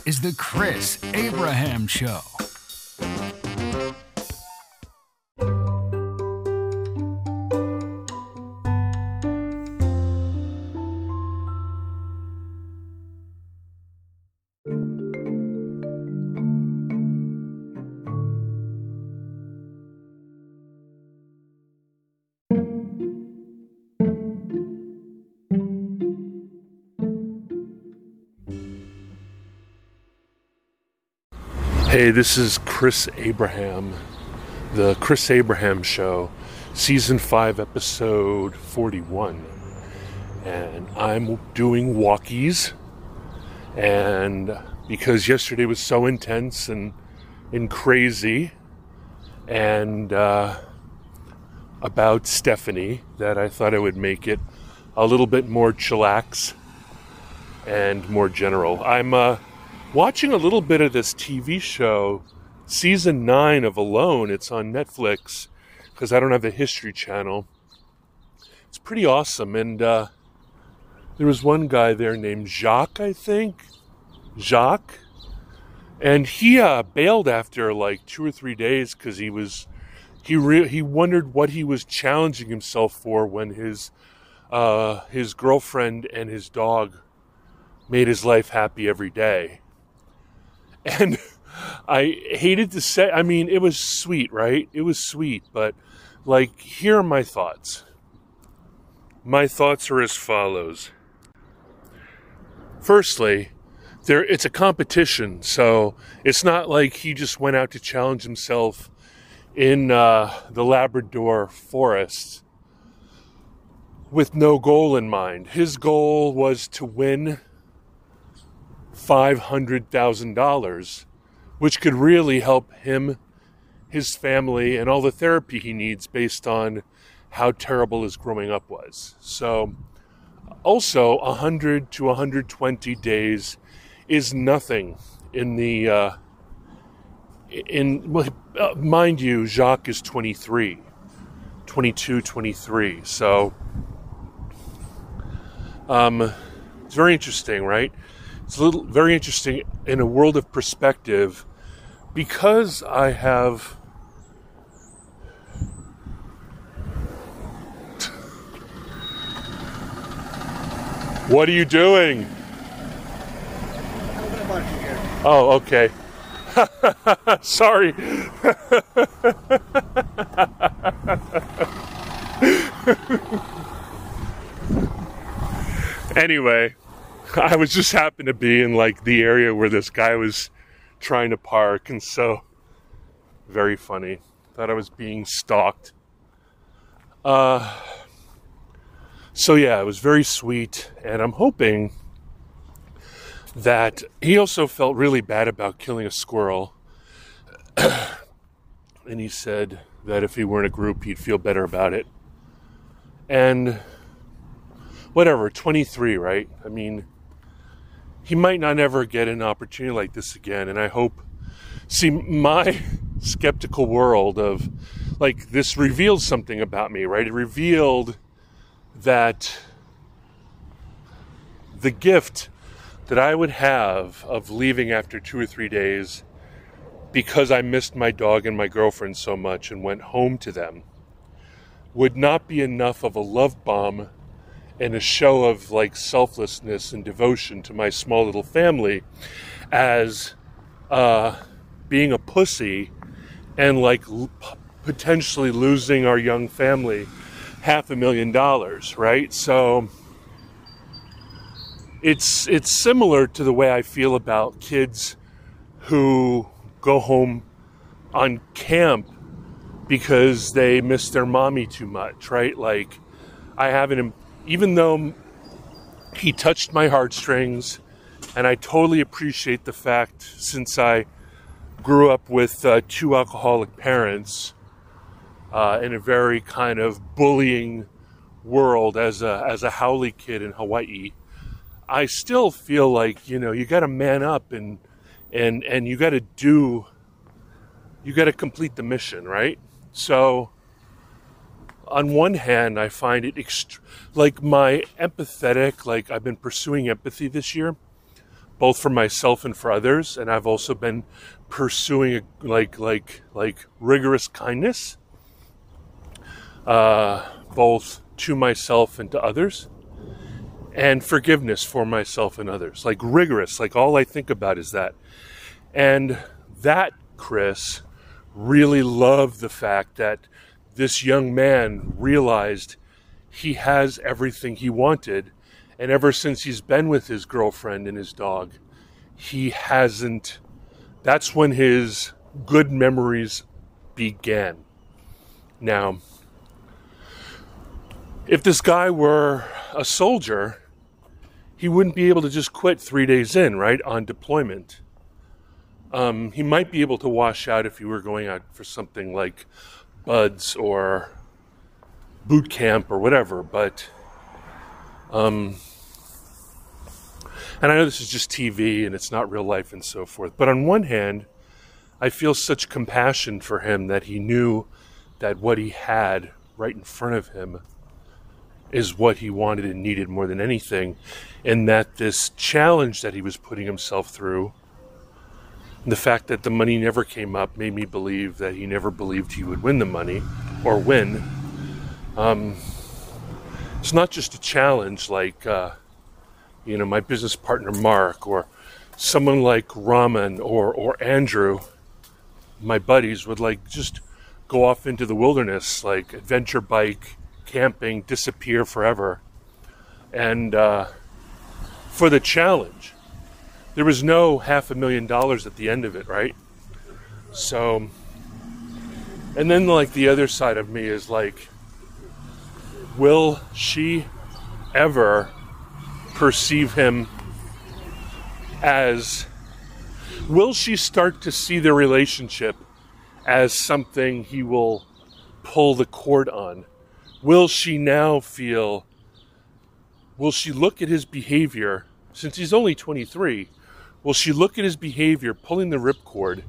is The Chris Abraham Show. Hey, this is Chris Abraham, The Chris Abraham Show, Season 5, Episode 41. And I'm doing walkies, and because yesterday was so intense and crazy, and about Stephanie, that I thought I would make it a little bit more chillax and more general. I'm watching a little bit of this TV show, Season 9 of Alone. It's on Netflix, because I don't have the History Channel. It's pretty awesome, and there was one guy there named Jacques, I think. Jacques. And he bailed after like 2 or 3 days, because he wondered what he was challenging himself for when his girlfriend and his dog made his life happy every day. And I hated to say, I mean, it was sweet, right? It was sweet, but like, here are my thoughts. My thoughts are as follows. Firstly, it's a competition, so it's not like he just went out to challenge himself in the Labrador forest with no goal in mind. His goal was to win $500,000, which could really help him, his family, and all the therapy he needs based on how terrible his growing up was. So, also, 100 to 120 days is nothing in the, mind you, Jacques is 23, 22, 23. So, it's very interesting, right? It's very interesting in a world of perspective, because I have What are you doing? Oh, okay. Sorry. Anyway, I was just happened to be in like the area where this guy was trying to park, and so very funny. Thought I was being stalked. So yeah, it was very sweet, and I'm hoping that he also felt really bad about killing a squirrel. And he said that if he were in a group, he'd feel better about it. And whatever, 23, right? I mean, he might not ever get an opportunity like this again, and I hope... See, my skeptical world of, like, this revealed something about me, right? It revealed that the gift that I would have of leaving after 2 or 3 days because I missed my dog and my girlfriend so much and went home to them would not be enough of a love bomb and a show of like selflessness and devotion to my small little family as being a pussy and like potentially losing our young family $500,000, right? So it's similar to the way I feel about kids who go home on camp because they miss their mommy too much, right? Like, I haven't, even though he touched my heartstrings, and I totally appreciate the fact, since I grew up with 2 alcoholic parents, in a very kind of bullying world as a haole kid in Hawaii, I still feel like, you know, you got to man up and you got to complete the mission, right? So on one hand, I find it like my empathetic, like I've been pursuing empathy this year. both for myself and for others. And I've also been pursuing rigorous kindness, both to myself and to others, and forgiveness for myself and others. Like rigorous, like all I think about is that. And that, Chris, really loved the fact that this young man realized he has everything he wanted. And ever since he's been with his girlfriend and his dog, he hasn't. That's when his good memories began. Now, if this guy were a soldier, he wouldn't be able to just quit 3 days in, right, on deployment. He might be able to wash out if he were going out for something like BUD/S or boot camp or whatever, but and I know this is just TV and it's not real life and so forth, but on one hand, I feel such compassion for him that he knew that what he had right in front of him is what he wanted and needed more than anything, and that this challenge that he was putting himself through, the fact that the money never came up, made me believe that he never believed he would win the money or win. It's not just a challenge like, my business partner Mark, or someone like Raman or Andrew, my buddies, would just go off into the wilderness, like adventure bike, camping, disappear forever. And for the challenge, there was no $500,000 at the end of it, right? So, and then the other side of me is will she ever perceive him will she start to see the relationship as something he will pull the cord on? Will she now will she look at his behavior, since he's only 23, will she look at his behavior pulling the ripcord?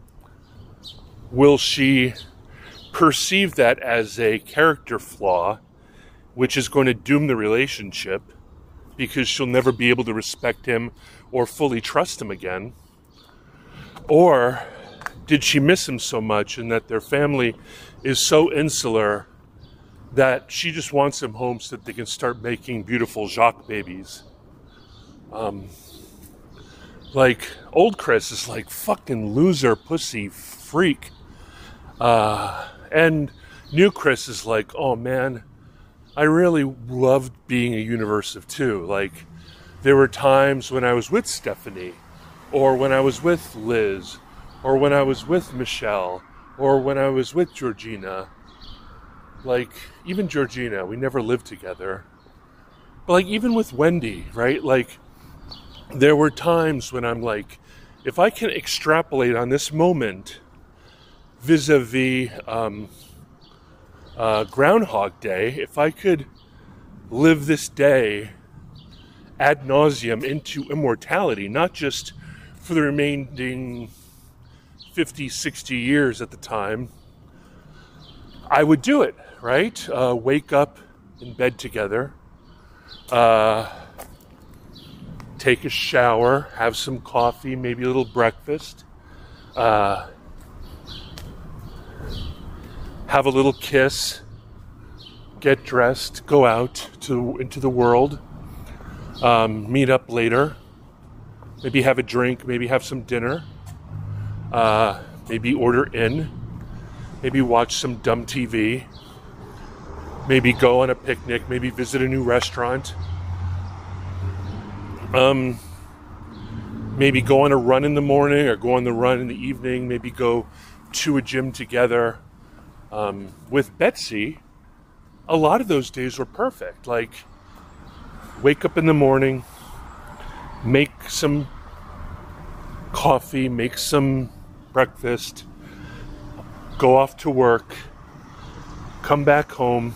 Will she perceive that as a character flaw, which is going to doom the relationship because she'll never be able to respect him or fully trust him again? Or did she miss him so much and that their family is so insular that she just wants him home so that they can start making beautiful Jacques babies? Old Chris is fucking loser, pussy, freak. And new Chris is oh man, I really loved being a universe of two. There were times when I was with Stephanie, or when I was with Liz, or when I was with Michelle, or when I was with Georgina. Even Georgina, we never lived together. But even with Wendy, right? There were times when I'm if I can extrapolate on this moment vis-a-vis Groundhog Day, if I could live this day ad nauseum into immortality, not just for the remaining 50, 60 years at the time, I would do it, right? Wake up in bed together, take a shower, have some coffee, maybe a little breakfast, have a little kiss, get dressed, go out into the world, meet up later, maybe have a drink, maybe have some dinner, maybe order in, maybe watch some dumb TV, maybe go on a picnic, maybe visit a new restaurant, maybe go on a run in the morning or go on the run in the evening, maybe go to a gym together. With Betsy, a lot of those days were perfect. Wake up in the morning, make some coffee, make some breakfast, go off to work, come back home,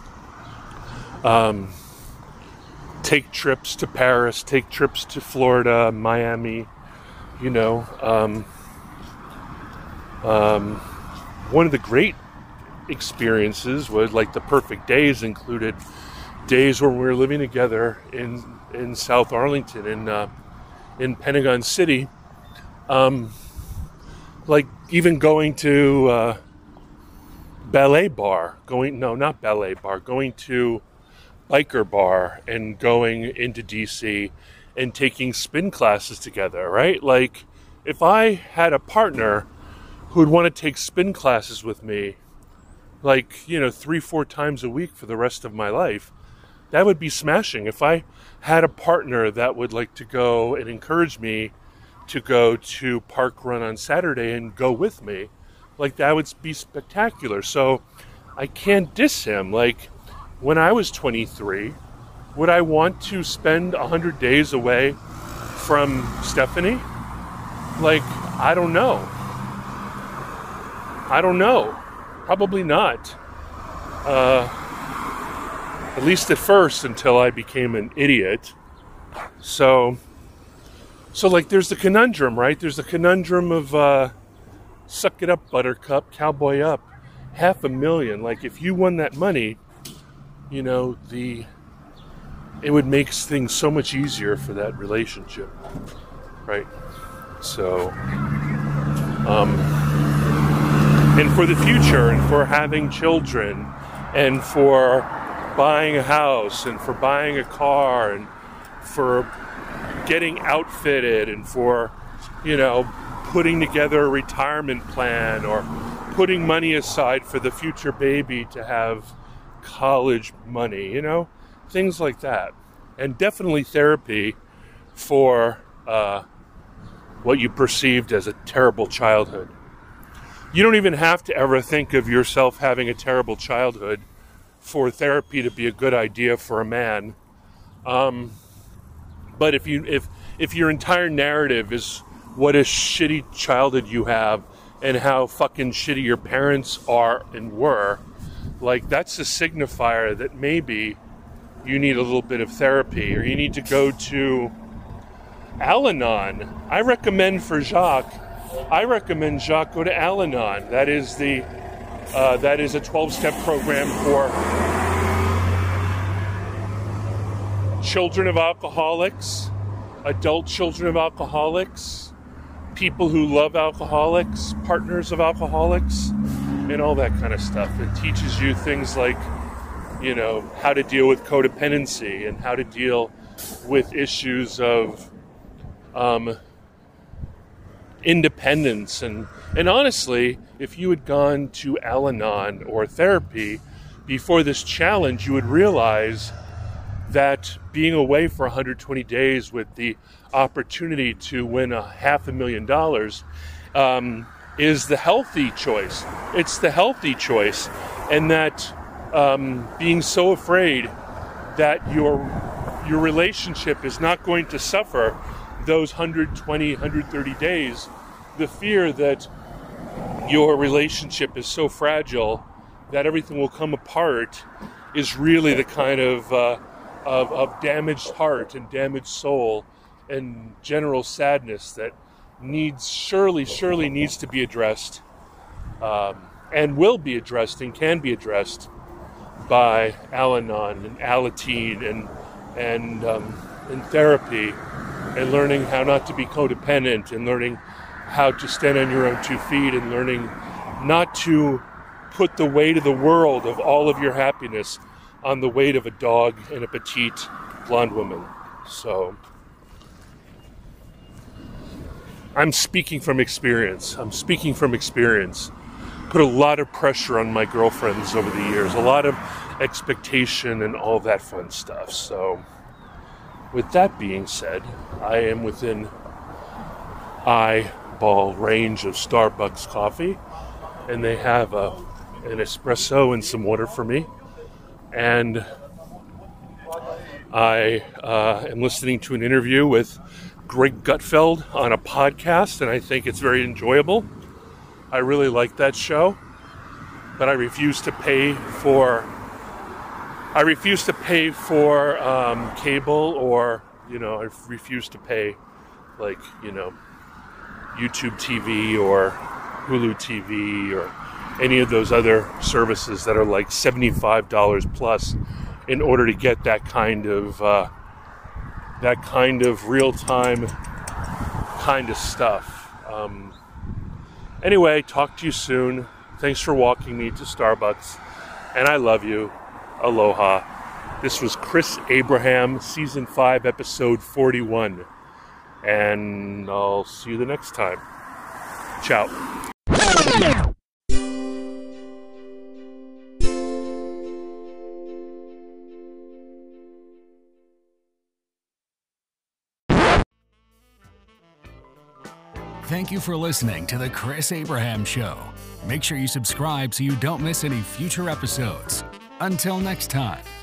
take trips to Paris, take trips to Florida, Miami, one of the great experiences was the perfect days included days when we were living together in South Arlington in Pentagon City, like even going to ballet bar, going to biker bar and going into DC and taking spin classes together, right? Like if I had a partner who would want to take spin classes with me, like, 3-4 times a week for the rest of my life, that would be smashing. If I had a partner that would like to go and encourage me to go to Park Run on Saturday and go with me, like that would be spectacular. So I can't diss him. Like when I was 23, would I want to spend 100 days away from Stephanie? Like, I don't know. Probably not. At least at first, until I became an idiot. So like, there's the conundrum, right? There's the conundrum of suck it up, buttercup, cowboy up, $500,000. Like, if you won that money, it would make things so much easier for that relationship, right? So, and for the future, and for having children, and for buying a house, and for buying a car, and for getting outfitted, and for, putting together a retirement plan, or putting money aside for the future baby to have college money, things like that. And definitely therapy for what you perceived as a terrible childhood. You don't even have to ever think of yourself having a terrible childhood for therapy to be a good idea for a man. But if your entire narrative is what a shitty childhood you have and how fucking shitty your parents are and were, like, that's a signifier that maybe you need a little bit of therapy, or you need to go to Al-Anon. I recommend Jacques go to Al-Anon. That is a 12-step program for children of alcoholics, adult children of alcoholics, people who love alcoholics, partners of alcoholics, and all that kind of stuff. It teaches you things like, how to deal with codependency and how to deal with issues of independence. And honestly, if you had gone to Al-Anon or therapy before this challenge, you would realize that being away for 120 days with the opportunity to win $500,000 is the healthy choice. It's the healthy choice. And that being so afraid that your relationship is not going to suffer those 120, 130 days, the fear that your relationship is so fragile that everything will come apart, is really the kind of damaged heart and damaged soul and general sadness that surely needs to be addressed, and will be addressed and can be addressed by Al-Anon and Alateen and therapy, and learning how not to be codependent, and learning how to stand on your own 2 feet, and learning not to put the weight of the world of all of your happiness on the weight of a dog and a petite blonde woman. So I'm speaking from experience. Put a lot of pressure on my girlfriends over the years, a lot of expectation and all that fun stuff. So with that being said, I am within eyeball range of Starbucks coffee, and they have an espresso and some water for me. And I am listening to an interview with Greg Gutfeld on a podcast, and I think it's very enjoyable. I really like that show, but I refuse to pay for cable, or I refuse to pay YouTube TV or Hulu TV or any of those other services that are like $75 plus in order to get that kind of real-time kind of stuff. Anyway, talk to you soon. Thanks for walking me to Starbucks. And I love you. Aloha. This was Chris Abraham, Season 5, Episode 41. And I'll see you the next time. Ciao. Thank you for listening to The Chris Abraham Show. Make sure you subscribe so you don't miss any future episodes. Until next time.